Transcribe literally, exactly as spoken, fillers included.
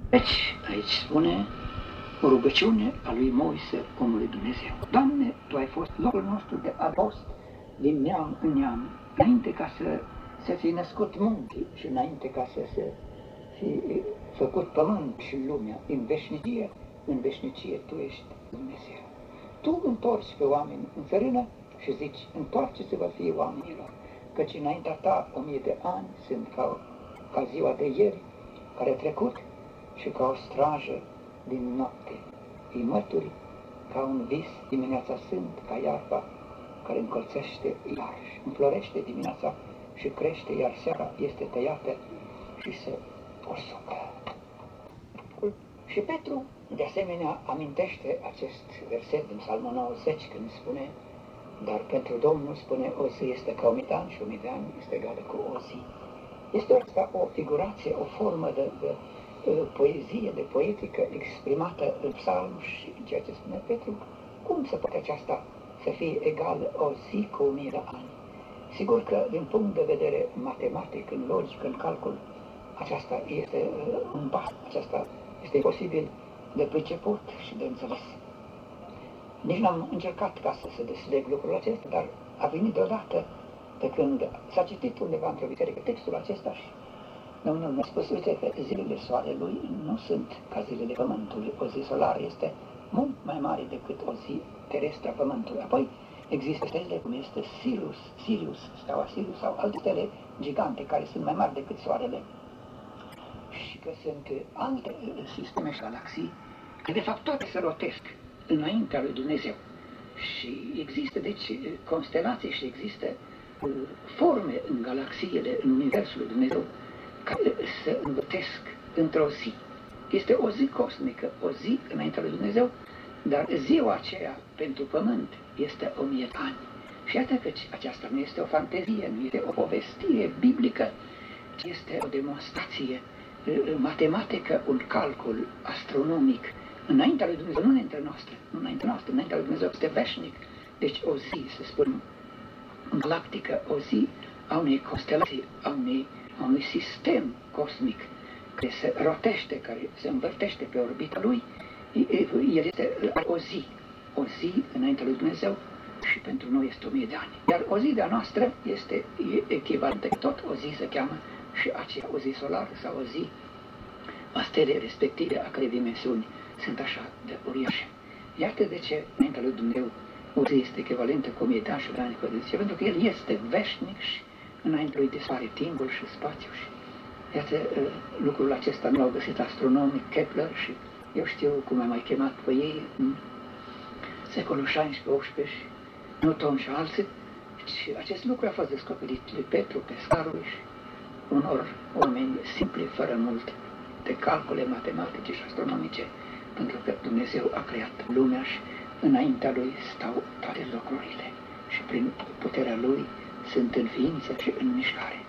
Deci, aici spune o rugăciune a lui Moise, omul lui Dumnezeu. Doamne, Tu ai fost locul nostru de adăpost din neam în neam, înainte ca să se fi născut munții și înainte ca să se fi făcut pământ și lumea. În veșnicie, în veșnicie Tu ești Dumnezeu. Tu întorci pe oameni în țărână și zici, întoarceți-vă fie oamenilor, căci înaintea Ta o mie de ani sunt ca, ca ziua de ieri, care a trecut, și ca o strajă din noapte. Îi mături ca un vis, dimineața sunt ca iarba care încolțește iarăși, înflorește dimineața și crește, iar seara este tăiată și se usucă. Și Petru, de asemenea, amintește acest verset din Psalmul nouăzeci, când spune, dar pentru Domnul, spune, o zi este ca o mie de ani și o mie de ani este egală cu o zi. Este o figurație, o formă de, de poezie, de poetică exprimată în psalm și în ceea ce spune Petru. Cum se poate aceasta să fie egală o zi cu o mie de ani? Sigur că, din punct de vedere matematic, în logică, în calcul, aceasta este un pas, aceasta este posibil de priceput și de înțeles. Nici n-am încercat ca să se desleg lucrul acesta, dar a venit deodată pe când s-a citit undeva într-o biserică textul acesta și Domnul mi-a spus, uite că zilele soarelui nu sunt ca zilele pământului. O zi solară este mult mai mare decât o zi terestră a pământului. Apoi există stele cum este Sirius, Sirius, steaua Sirius sau alte stele gigante care sunt mai mari decât soarele. Și că sunt alte sisteme și galaxii, că de fapt toate se rotesc înaintea lui Dumnezeu. Și există deci constelații și există uh, forme în galaxiile, în universul lui Dumnezeu, care se învârtesc într-o zi. Este o zi cosmică, o zi înaintea lui Dumnezeu, dar ziua aceea pentru pământ este o mie de ani. Și iată că aceasta nu este o fantezie, nu este o povestire biblică, ci este o demonstrație matematică, un calcul astronomic înaintea lui Dumnezeu, nu înaintea noastră, nu înaintea noastră, înaintea lui Dumnezeu este veșnic. Deci o zi, să spunem, galactică, o zi a unei constelații, a unei a unui sistem cosmic care se rotește, care se învârtește pe orbita lui, el este o zi, o zi înaintea lui Dumnezeu și pentru noi este o mie de ani. Iar o zi de-a noastră este echivalentă, tot o zi se cheamă și aceea o zi solară sau o zi a stelei respective, a cărei dimensiuni sunt așa de uriașe. Iată de ce înaintea lui Dumnezeu o zi este echivalentă cu o mie de ani și de ani cu o zi, pentru că el este veșnic și înainte lui dispare timpul și spațiul și iată, lucrul acesta nu l-au găsit astronomii Kepler și eu știu cum am mai chemat pe ei în secolul șaisprezece optsprezece și Newton și alții. Și acest lucru a fost descoperit lui Petru, pescarului și unor oameni simpli, fără mult de calcule matematice și astronomice, pentru că Dumnezeu a creat lumea și înaintea lui stau toate lucrurile și prin puterea lui sunt în ființă și în mișcare.